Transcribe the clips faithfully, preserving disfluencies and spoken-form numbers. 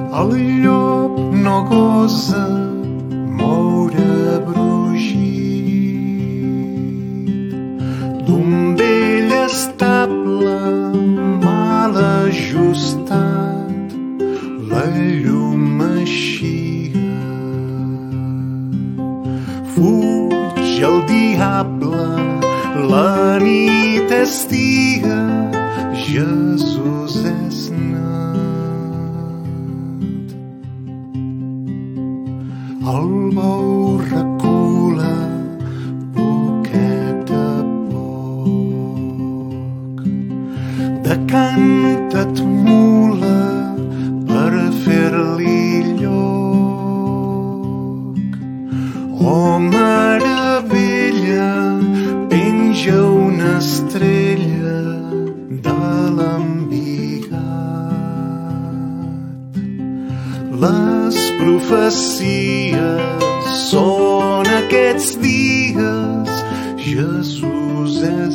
El llop no gosa moure brugit d'un vell estable mal ajustat, la llum eixia. Fuig el diable, la nit estia, Jesús és net. El bou recula poquet a poc, decanta't mula per fer-li lloc. Oh, meravella, penja una estrella de l'embigat. Les profecies són aquests dies, Jesús és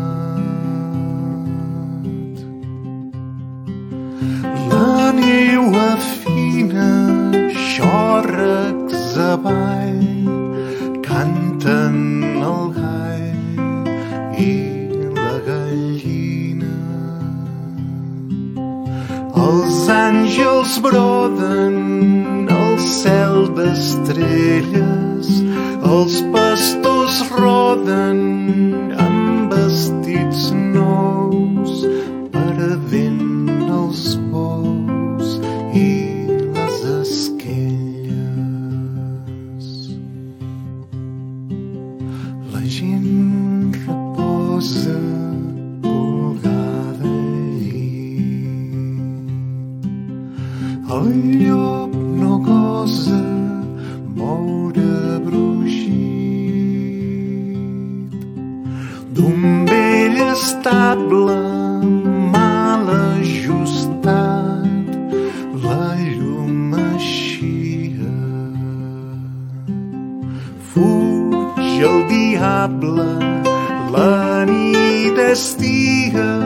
net. La neu afina, xòrrecs avall, canten el gall i la gallina. Els àngels broden al cel d'estrelles, els pastors roden amb vestits nous, perdent els bous i les esquelles. La gent reposa volgada al llit. El llop no gosa moure brugit d'un vell estable mal ajustat, la llum eixia. Fuig el diable, la nit estia,